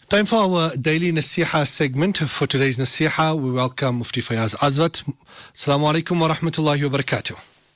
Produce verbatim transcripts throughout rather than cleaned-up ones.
Time for our daily Nasiha segment. For today's Nasiha, we welcome Mufti Fayaz Azwat. Assalamu alaikum wa rahmatullahi wa barakatuh.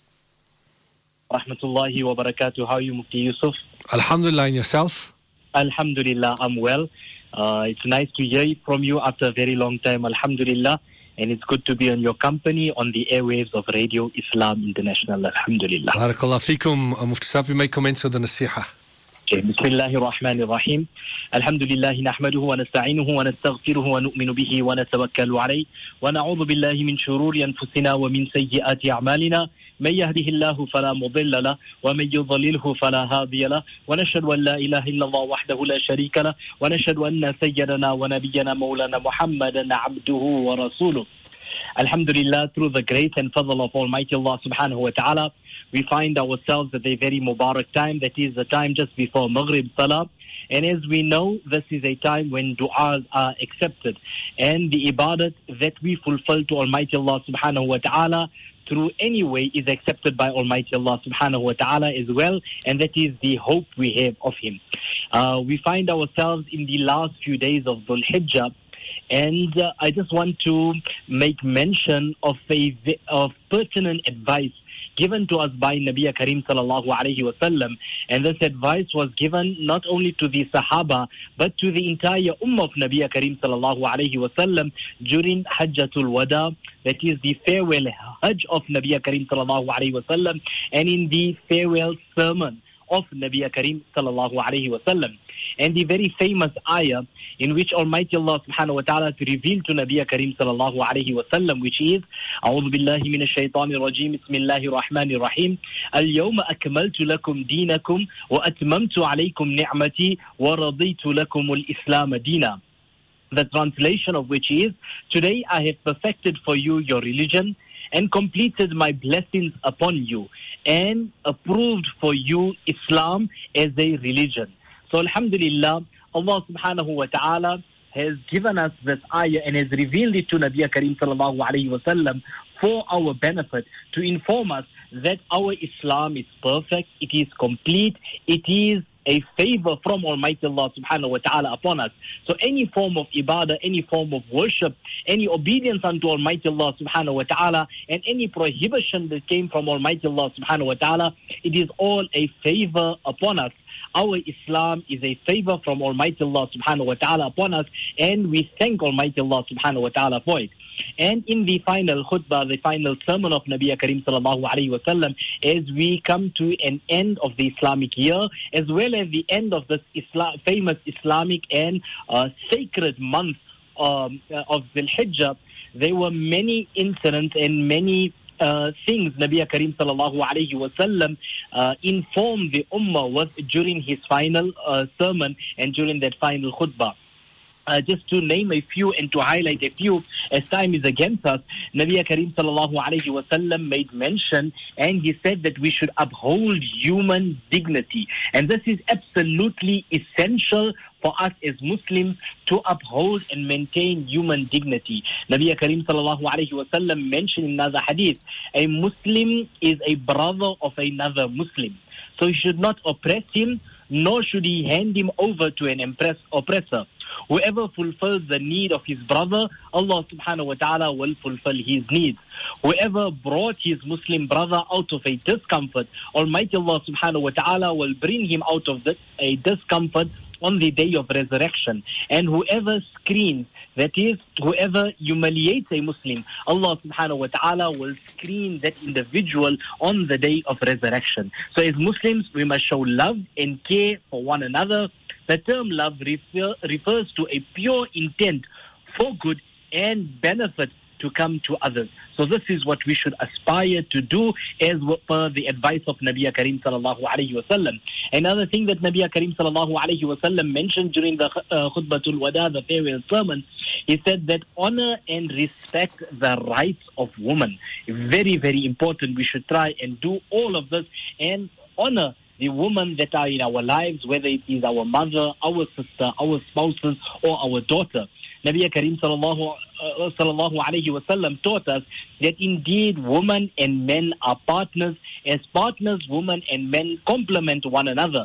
Rahmatullahi wa barakatuh. How are you, Mufti Yusuf? Alhamdulillah, and yourself? Alhamdulillah, I'm well. Uh, it's nice to hear from you after a very long time, Alhamdulillah. And it's good to be on your company on the airwaves of Radio Islam International, Alhamdulillah. Barakallah feekum. Mufti Sahib, you may commence with the Nasiha. بسم الله الرحمن الرحيم الحمد لله نحمده ونستعينه ونستغفره ونؤمن به ونتوكل عليه ونعوذ بالله من شرور أنفسنا ومن سيئات أعمالنا من يهده الله فلا مضل له ومن يضلله فلا هادي له ونشهد أن لا إله إلا الله وحده لا شريك له ونشهد أن سيدنا ونبينا مولانا محمدا عبده ورسوله. Alhamdulillah, through the grace and fadl of Almighty Allah subhanahu wa ta'ala, we find ourselves at a very Mubarak time, that is the time just before Maghrib Salah. And as we know, this is a time when du'as are accepted. And the ibadat that we fulfill to Almighty Allah subhanahu wa ta'ala through any way is accepted by Almighty Allah subhanahu wa ta'ala as well. And that is the hope we have of Him. Uh, we find ourselves in the last few days of Dhul Hijjah. And uh, I just want to make mention of a of pertinent advice given to us by Nabi Karim sallallahu alayhi wa sallam. And this advice was given not only to the Sahaba, but to the entire Ummah of Nabi Karim sallallahu alayhi wa sallam during Hajjatul Wada, that is the farewell Hajj of Nabi Karim sallallahu alayhi wa sallam, and in the farewell sermon of Nabi Karim sallallahu alayhi wa sallam. And the very famous ayah in which Almighty Allah subhanahu wa ta'ala revealed to Nabi Karim sallallahu alayhi wa sallam, which is أعوذ بالله من الشيطان الرجيم بسم الله الرحمن الرحيم اليوم أكملت لكم دينكم وأتممت عليكم نعمتي ورضيت لكم الإسلام دينا. The translation of which is, today I have perfected for you your religion and completed my blessings upon you and approved for you Islam as a religion. So Alhamdulillah, Allah subhanahu wa ta'ala has given us this ayah and has revealed it to Nabi Karim sallallahu alayhi wa sallam for our benefit, to inform us that our Islam is perfect, it is complete, it is a favor from Almighty Allah subhanahu wa ta'ala upon us. So any form of ibadah, any form of worship, any obedience unto Almighty Allah subhanahu wa ta'ala, and any prohibition that came from Almighty Allah subhanahu wa ta'ala, it is all a favor upon us. Our Islam is a favor from Almighty Allah subhanahu wa ta'ala upon us, and we thank Almighty Allah subhanahu wa ta'ala for it. And in the final khutbah, the final sermon of Nabi Karim sallallahu alayhi wa sallam, as we come to an end of the Islamic year, as well as the end of this Islam, famous Islamic and uh, sacred month um, of Dhul Hijjah, there were many incidents and many Uh, things Nabi Karim sallallahu alayhi wa sallam uh, informed the Ummah with during his final uh, sermon and during that final khutbah. Uh, just to name a few and to highlight a few, as time is against us, Nabi Karim sallallahu alayhi wa sallam made mention, and he said that we should uphold human dignity. And this is absolutely essential for us as Muslims to uphold and maintain human dignity. Nabi Karim sallallahu alayhi wa sallam mentioned in another hadith, a Muslim is a brother of another Muslim. So he should not oppress him, nor should he hand him over to an impress, oppressor. Whoever fulfills the need of his brother, Allah subhanahu wa ta'ala will fulfill his needs. Whoever brought his Muslim brother out of a discomfort, Almighty Allah subhanahu wa ta'ala will bring him out of this, a discomfort on the day of resurrection. And whoever screens, that is, whoever humiliates a Muslim, Allah subhanahu wa ta'ala will screen that individual on the day of resurrection. So as Muslims, we must show love and care for one another. The term love refer, refers to a pure intent for good and benefit to come to others. So this is what we should aspire to do as per the advice of Nabi Karim sallallahu alayhi wa sallam. Another thing that Nabi Karim sallallahu alayhi wa sallam mentioned during the uh, khutbatul wada, the farewell sermon, he said that honor and respect the rights of women. Very, very important. We should try and do all of this and honor the women that are in our lives, whether it is our mother, our sister, our spouses, or our daughter. Nabi Karim sallallahu, uh, sallallahu alayhi wa sallam taught us that indeed women and men are partners. As partners, women and men complement one another.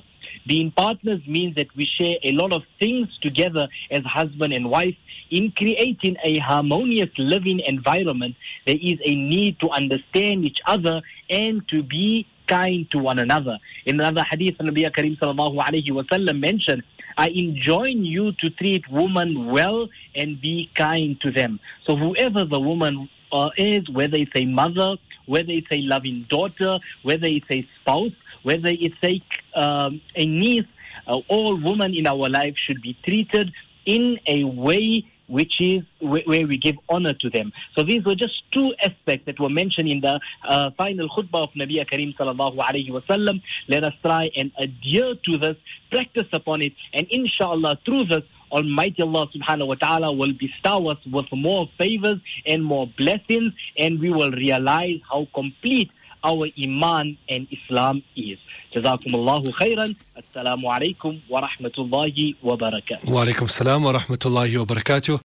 Being partners means that we share a lot of things together as husband and wife. In creating a harmonious living environment, there is a need to understand each other and to be kind to one another. In another hadith, Nabi Karim sallallahu alayhi wa sallam mentioned, I enjoin you to treat women well and be kind to them. So whoever the woman uh, is, whether it's a mother, whether it's a loving daughter, whether it's a spouse, whether it's a, um, a niece, uh, all women in our life should be treated in a way which is where we give honor to them. So these were just two aspects that were mentioned in the uh, final khutbah of Nabi Karim sallallahu alayhi wa sallam. Let us try and adhere to this, practice upon it, and inshallah through this, Almighty Allah subhanahu wa ta'ala will bestow us with more favors and more blessings, and we will realize how complete our Iman and Islam is. Jazakumullahu khairan. Assalamu alaikum wa rahmatullahi wa barakatuh. Wa alaikum salam wa rahmatullahi wa barakatuh.